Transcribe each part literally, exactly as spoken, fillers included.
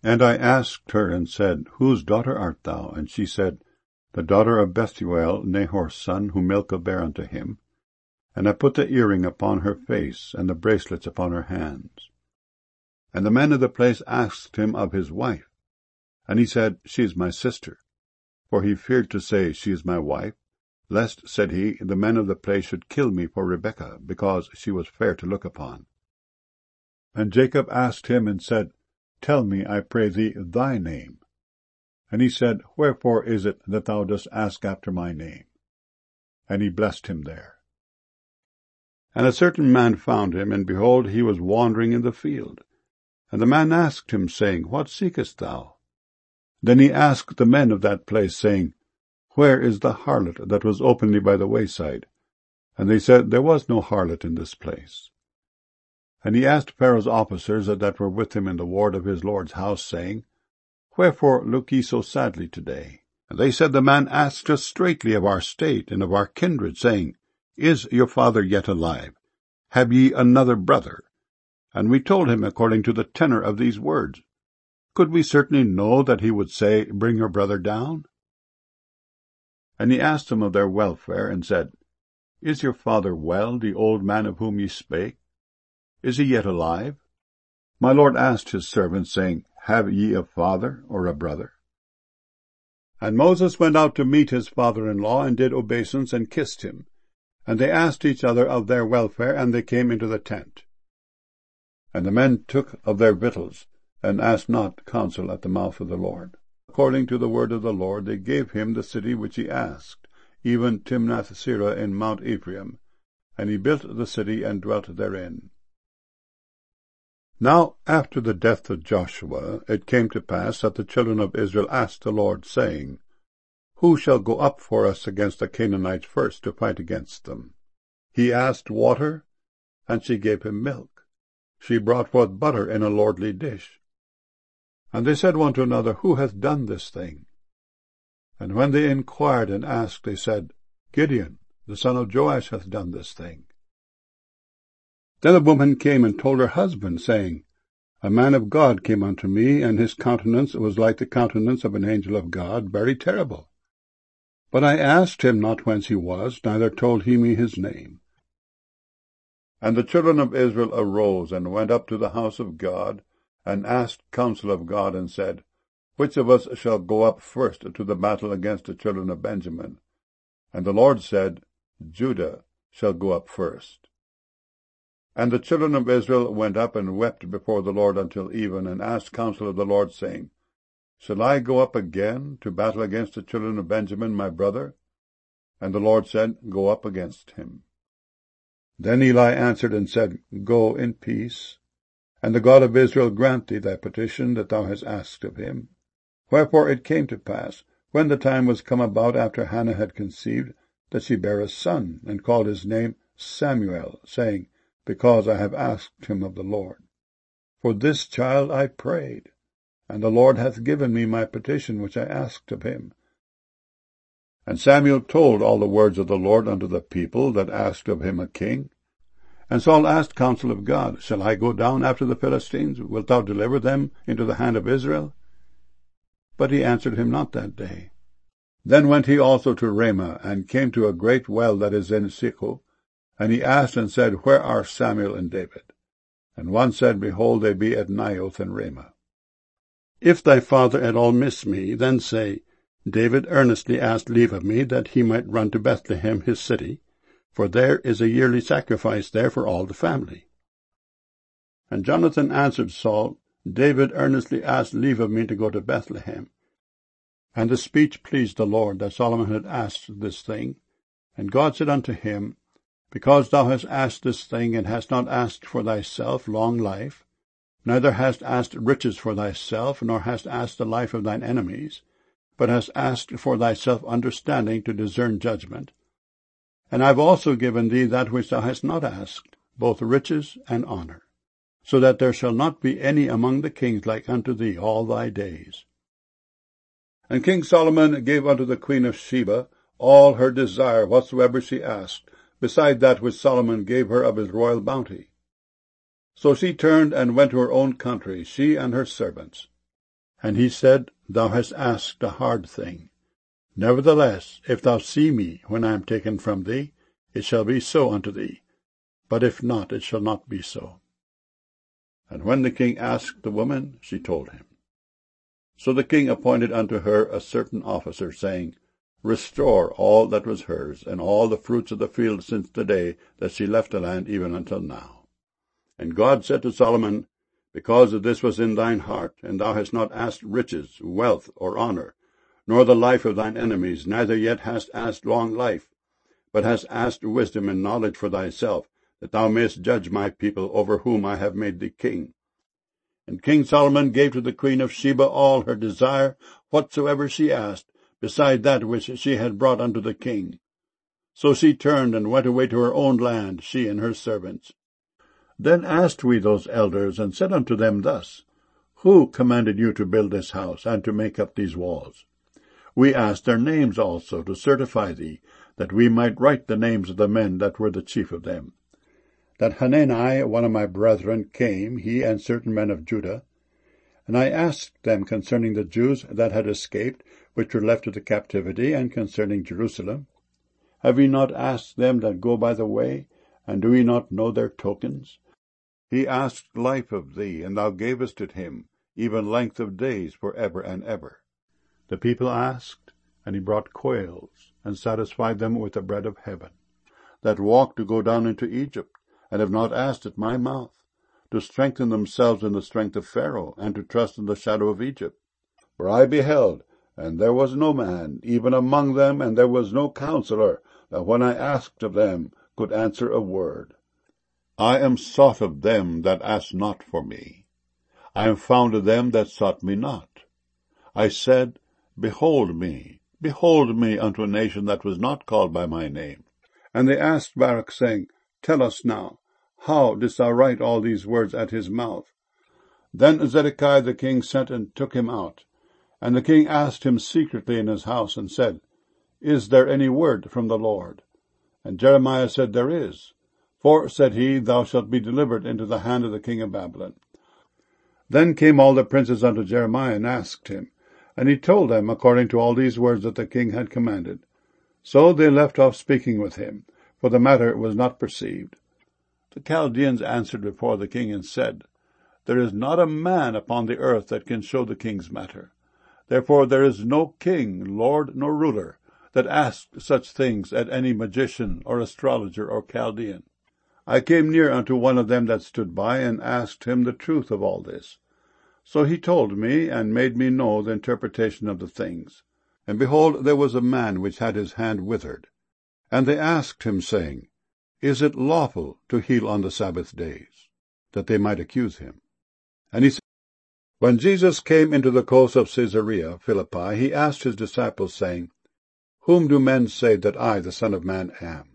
And I asked her and said, Whose daughter art thou? And she said, The daughter of Bethuel, Nahor's son, whom Milcah bare unto him. And I put the earring upon her face, and the bracelets upon her hands. And the men of the place asked him of his wife. And he said, She is my sister. For he feared to say, She is my wife, lest, said he, the men of the place should kill me for Rebekah, because she was fair to look upon. And Jacob asked him and said, Tell me, I pray thee, thy name. And he said, Wherefore is it that thou dost ask after my name? And he blessed him there. And a certain man found him, and behold, he was wandering in the field. And the man asked him, saying, What seekest thou? Then he asked the men of that place, saying, Where is the harlot that was openly by the wayside? And they said, There was no harlot in this place. And he asked Pharaoh's officers that were with him in the ward of his lord's house, saying, Wherefore look ye so sadly today? And they said, The man asked us straitly of our state and of our kindred, saying, Is your father yet alive? Have ye another brother? And we told him according to the tenor of these words. Could we certainly know that he would say, Bring your brother down? And he asked them of their welfare, and said, Is your father well, the old man of whom ye spake? Is he yet alive? My lord asked his servants, saying, Have ye a father or a brother? And Moses went out to meet his father-in-law, and did obeisance, and kissed him. And they asked each other of their welfare, and they came into the tent. And the men took of their victuals, and asked not counsel at the mouth of the Lord. According to the word of the Lord, they gave him the city which he asked, even Timnath-serah in Mount Ephraim. And he built the city, and dwelt therein. Now after the death of Joshua, it came to pass that the children of Israel asked the Lord, saying, Who shall go up for us against the Canaanites first to fight against them? He asked water, and she gave him milk. She brought forth butter in a lordly dish. And they said one to another, Who hath done this thing? And when they inquired and asked, they said, Gideon, the son of Joash, hath done this thing. Then the woman came and told her husband, saying, A man of God came unto me, and his countenance was like the countenance of an angel of God, very terrible. But I asked him not whence he was, neither told he me his name. And the children of Israel arose, and went up to the house of God, and asked counsel of God, and said, Which of us shall go up first to the battle against the children of Benjamin? And the Lord said, Judah shall go up first. And the children of Israel went up and wept before the Lord until even, and asked counsel of the Lord, saying, Shall I go up again to battle against the children of Benjamin, my brother? And the Lord said, Go up against him. Then Eli answered and said, Go in peace, and the God of Israel grant thee thy petition that thou hast asked of him. Wherefore it came to pass, when the time was come about after Hannah had conceived, that she bare a son, and called his name Samuel, saying, Because I have asked him of the Lord. For this child I prayed, and the Lord hath given me my petition which I asked of him. And Samuel told all the words of the Lord unto the people that asked of him a king. And Saul asked counsel of God, Shall I go down after the Philistines? Wilt thou deliver them into the hand of Israel? But he answered him not that day. Then went he also to Ramah, and came to a great well that is in Sechu. And he asked and said, Where are Samuel and David? And one said, Behold, they be at Naioth and Ramah. If thy father at all miss me, then say, David earnestly asked leave of me, that he might run to Bethlehem his city, for there is a yearly sacrifice there for all the family. And Jonathan answered Saul, David earnestly asked leave of me to go to Bethlehem. And the speech pleased the Lord, that Solomon had asked this thing. And God said unto him, Because thou hast asked this thing, and hast not asked for thyself long life, neither hast asked riches for thyself, nor hast asked the life of thine enemies, but hast asked for thyself understanding to discern judgment. And I have also given thee that which thou hast not asked, both riches and honor, so that there shall not be any among the kings like unto thee all thy days. And King Solomon gave unto the queen of Sheba all her desire whatsoever she asked, beside that which Solomon gave her of his royal bounty. So she turned and went to her own country, she and her servants. And he said, Thou hast asked a hard thing. Nevertheless, if thou see me when I am taken from thee, it shall be so unto thee. But if not, it shall not be so. And when the king asked the woman, she told him. So the king appointed unto her a certain officer, saying, Restore all that was hers, and all the fruits of the field since the day that she left the land, even until now. And God said to Solomon, Because of this was in thine heart, and thou hast not asked riches, wealth, or honour, nor the life of thine enemies, neither yet hast asked long life, but hast asked wisdom and knowledge for thyself, that thou mayest judge my people, over whom I have made thee king. And King Solomon gave to the queen of Sheba all her desire, whatsoever she asked, beside that which she had brought unto the king. So she turned and went away to her own land, she and her servants. Then asked we those elders, and said unto them thus, Who commanded you to build this house, and to make up these walls? We asked their names also, to certify thee, that we might write the names of the men that were the chief of them. That Hanani, one of my brethren, came, he and certain men of Judah. And I asked them concerning the Jews that had escaped, which were left of the captivity, and concerning Jerusalem. Have ye not asked them that go by the way, and do ye not know their tokens? He asked life of thee, and thou gavest it him, even length of days for ever and ever. The people asked, and he brought quails, and satisfied them with the bread of heaven, that walked to go down into Egypt, and have not asked at my mouth, to strengthen themselves in the strength of Pharaoh, and to trust in the shadow of Egypt. For I beheld, and there was no man, even among them, and there was no counselor, that when I asked of them, could answer a word. I am sought of them that asked not for me. I am found of them that sought me not. I said, Behold me, behold me unto a nation that was not called by my name. And they asked Baruch, saying, Tell us now, how didst thou write all these words at his mouth? Then Zedekiah the king sent and took him out. And the king asked him secretly in his house, and said, Is there any word from the Lord? And Jeremiah said, There is. For, said he, Thou shalt be delivered into the hand of the king of Babylon. Then came all the princes unto Jeremiah, and asked him. And he told them according to all these words that the king had commanded. So they left off speaking with him, for the matter was not perceived. The Chaldeans answered before the king, and said, There is not a man upon the earth that can show the king's matter. Therefore there is no king, lord, nor ruler, that asked such things at any magician, or astrologer, or Chaldean. I came near unto one of them that stood by, and asked him the truth of all this. So he told me, and made me know the interpretation of the things. And behold, there was a man which had his hand withered. And they asked him, saying, Is it lawful to heal on the Sabbath days? That they might accuse him. And he said, When Jesus came into the coast of Caesarea Philippi, he asked his disciples, saying, Whom do men say that I, the Son of Man, am?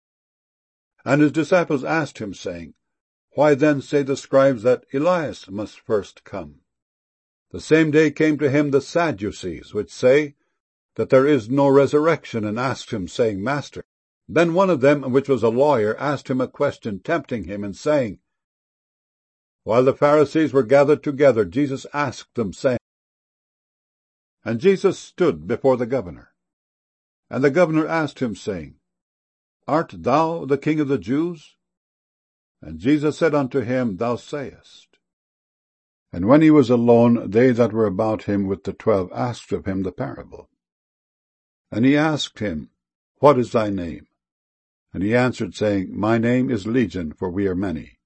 And his disciples asked him, saying, Why then say the scribes that Elias must first come? The same day came to him the Sadducees, which say that there is no resurrection, and asked him, saying, Master. Then one of them, which was a lawyer, asked him a question, tempting him, and saying, While the Pharisees were gathered together, Jesus asked them, saying, And Jesus stood before the governor. And the governor asked him, saying, Art thou the king of the Jews? And Jesus said unto him, Thou sayest. And when he was alone, they that were about him with the twelve asked of him the parable. And he asked him, What is thy name? And he answered, saying, My name is Legion, for we are many.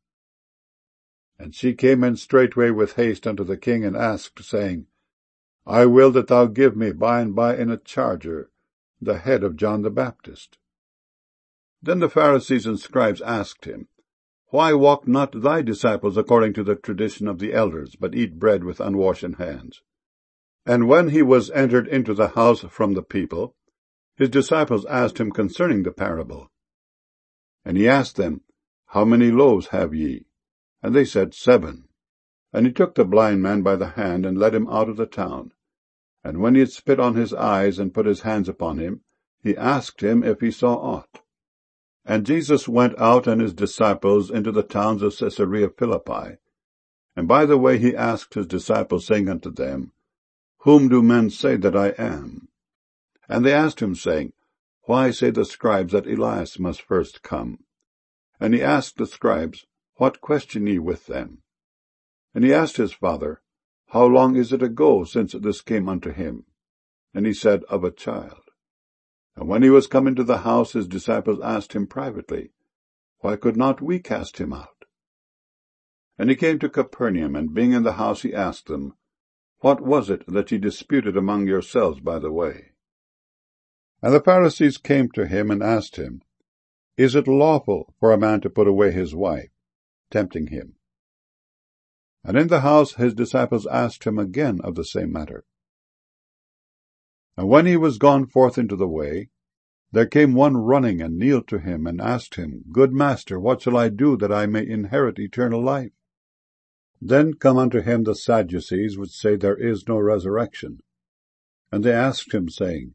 And she came in straightway with haste unto the king, and asked, saying, I will that thou give me by and by in a charger the head of John the Baptist. Then the Pharisees and scribes asked him, Why walk not thy disciples according to the tradition of the elders, but eat bread with unwashen hands? And when he was entered into the house from the people, his disciples asked him concerning the parable. And he asked them, How many loaves have ye? And they said, Seven. And he took the blind man by the hand, and led him out of the town. And when he had spit on his eyes, and put his hands upon him, he asked him if he saw aught. And Jesus went out and his disciples into the towns of Caesarea Philippi. And by the way he asked his disciples, saying unto them, Whom do men say that I am? And they asked him, saying, Why say the scribes that Elias must first come? And he asked the scribes, What question ye with them? And he asked his father, How long is it ago since this came unto him? And he said, Of a child. And when he was come into the house, his disciples asked him privately, Why could not we cast him out? And he came to Capernaum, and being in the house, he asked them, What was it that ye disputed among yourselves by the way? And the Pharisees came to him and asked him, Is it lawful for a man to put away his wife? Tempting him. And in the house his disciples asked him again of the same matter. And when he was gone forth into the way, there came one running and kneeled to him and asked him, Good master, what shall I do that I may inherit eternal life? Then come unto him the Sadducees, which say there is no resurrection. And they asked him, saying,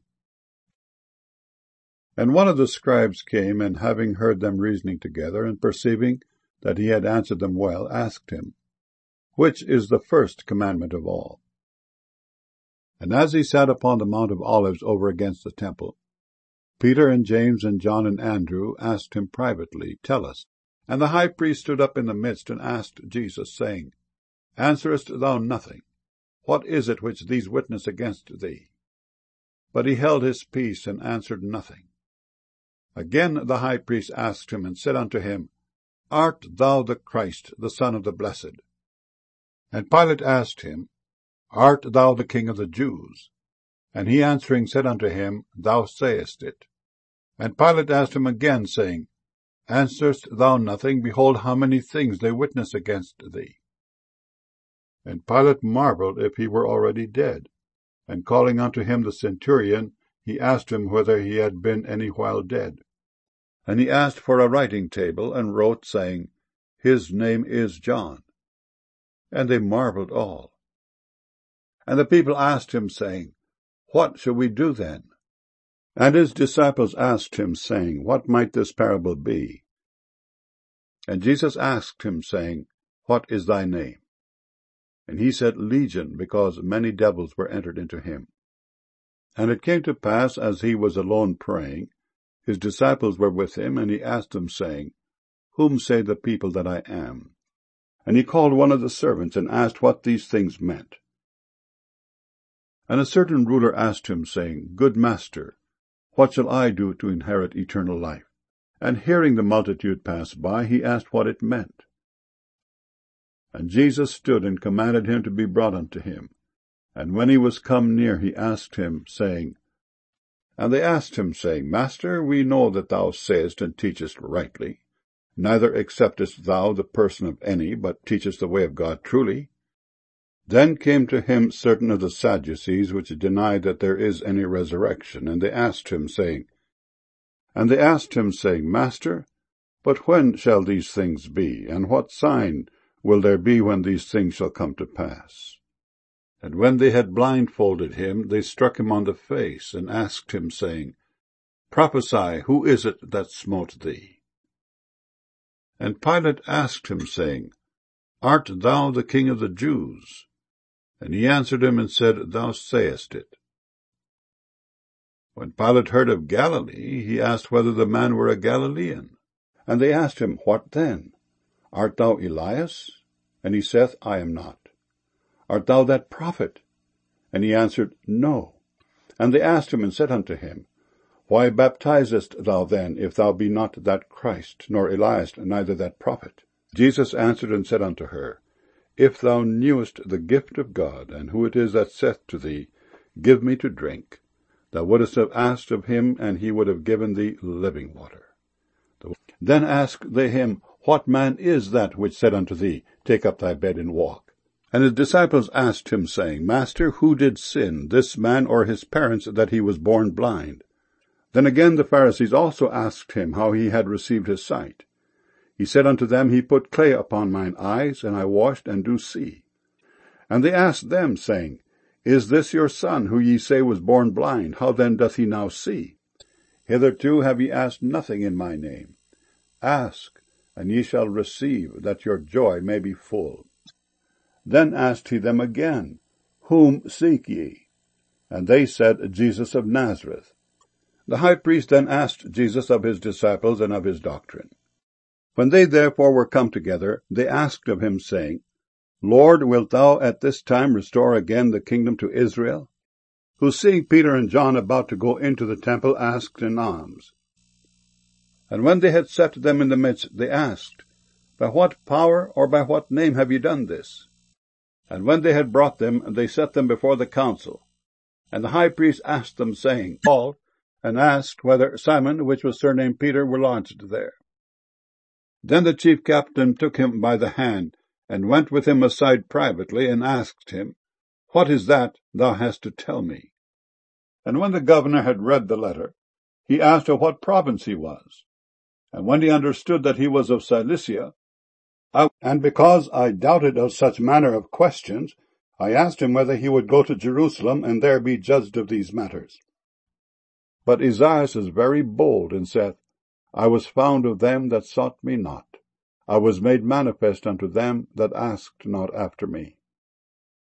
And one of the scribes came, and having heard them reasoning together, and perceiving that he had answered them well, asked him, Which is the first commandment of all? And as he sat upon the Mount of Olives over against the temple, Peter and James and John and Andrew asked him privately, Tell us. And the high priest stood up in the midst and asked Jesus, saying, Answerest thou nothing? What is it which these witness against thee? But he held his peace and answered nothing. Again the high priest asked him and said unto him, Art thou the Christ, the Son of the Blessed? And Pilate asked him, Art thou the King of the Jews? And he answering said unto him, Thou sayest it. And Pilate asked him again, saying, Answerest thou nothing? Behold, how many things they witness against thee. And Pilate marveled if he were already dead. And calling unto him the centurion, he asked him whether he had been any while dead. And he asked for a writing table, and wrote, saying, His name is John. And they marveled all. And the people asked him, saying, What shall we do then? And his disciples asked him, saying, What might this parable be? And Jesus asked him, saying, What is thy name? And he said, Legion, because many devils were entered into him. And it came to pass, as he was alone praying, his disciples were with him, and he asked them, saying, Whom say the people that I am? And he called one of the servants, and asked what these things meant. And a certain ruler asked him, saying, Good master, what shall I do to inherit eternal life? And hearing the multitude pass by, he asked what it meant. And Jesus stood and commanded him to be brought unto him. And when he was come near, he asked him, saying, And they asked him, saying, Master, we know that thou sayest and teachest rightly. Neither acceptest thou the person of any, but teachest the way of God truly. Then came to him certain of the Sadducees, which denied that there is any resurrection, and they asked him, saying, And they asked him, saying, Master, but when shall these things be, and what sign will there be when these things shall come to pass? And when they had blindfolded him, they struck him on the face, and asked him, saying, Prophesy, who is it that smote thee? And Pilate asked him, saying, Art thou the King of the Jews? And he answered him and said, Thou sayest it. When Pilate heard of Galilee, he asked whether the man were a Galilean. And they asked him, What then? Art thou Elias? And he saith, I am not. Art thou that prophet? And he answered, No. And they asked him and said unto him, Why baptizest thou then, if thou be not that Christ, nor Elias, neither that prophet? Jesus answered and said unto her, If thou knewest the gift of God, and who it is that saith to thee, Give me to drink, thou wouldest have asked of him, and he would have given thee living water. Then asked they him, What man is that which said unto thee, Take up thy bed and walk? And his disciples asked him, saying, Master, who did sin, this man or his parents, that he was born blind? Then again the Pharisees also asked him how he had received his sight. He said unto them, He put clay upon mine eyes, and I washed, and do see. And they asked them, saying, Is this your son, who ye say was born blind? How then doth he now see? Hitherto have ye asked nothing in my name. Ask, and ye shall receive, that your joy may be full. Then asked he them again, Whom seek ye? And they said, Jesus of Nazareth. The high priest then asked Jesus of his disciples and of his doctrine. When they therefore were come together, they asked of him, saying, Lord, wilt thou at this time restore again the kingdom to Israel? Who, seeing Peter and John about to go into the temple, asked an alms. And when they had set them in the midst, they asked, By what power or by what name have ye done this? And when they had brought them, they set them before the council. And the high priest asked them, saying, Paul, and asked whether Simon, which was surnamed Peter, were lodged there. Then the chief captain took him by the hand, and went with him aside privately, and asked him, What is that thou hast to tell me? And when the governor had read the letter, he asked of what province he was. And when he understood that he was of Cilicia, I, and because I doubted of such manner of questions, I asked him whether he would go to Jerusalem, and there be judged of these matters. But Esaias is very bold, and saith, I was found of them that sought me not. I was made manifest unto them that asked not after me.